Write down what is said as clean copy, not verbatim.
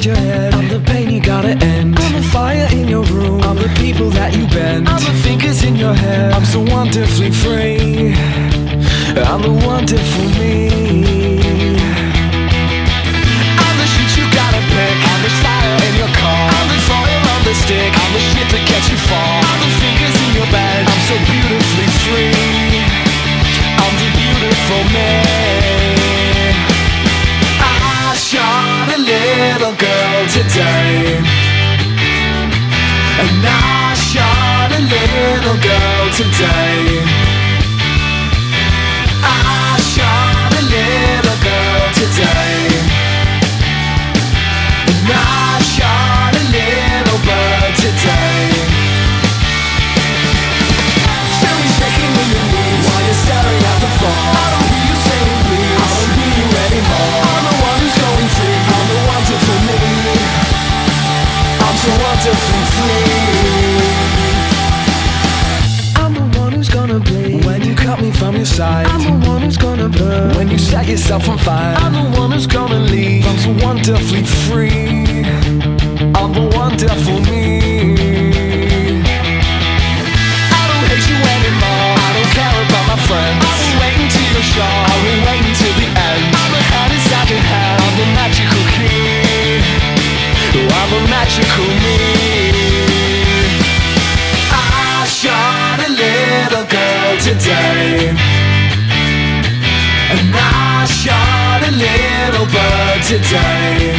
inside your head. I'm the pain you gotta end. I'm the fire in your room. I'm the people that you bend. I'm the fingers in your hair. I'm so wonderfully free. I'm the wonderful me. I'm the shit you gotta pick. I'm the fire in your car. I'm the foil on the stick. I'm the shit that gets you far. I'm the fingers in your bed. I'm so beautifully free. I'm the beautiful me. I shot a little girl today, and I shot a little girl today. I shot a little girl today, and I shot a little bird today. Feel me shaking in your knees while you're staring at the floor. I don't hear you saying please. I don't hear you anymore. I'm the one who's going free. I'm the wonderful me. I'm so wonderfully free. I'm the one who's gonna bleed when you cut me from your side. I'm the one who's gonna burn when you set yourself on fire. I'm the one who's gonna leave. I'm so wonderfully free. I'm the wonderful me. I don't hate you anymore. I don't care about my friends. I'll be waiting till you're sure. I'll be waiting till the end. I'm the hand inside your hand. I'm the magical key. I'm the magical me. I shot a little girl today, and I shot a little bird today.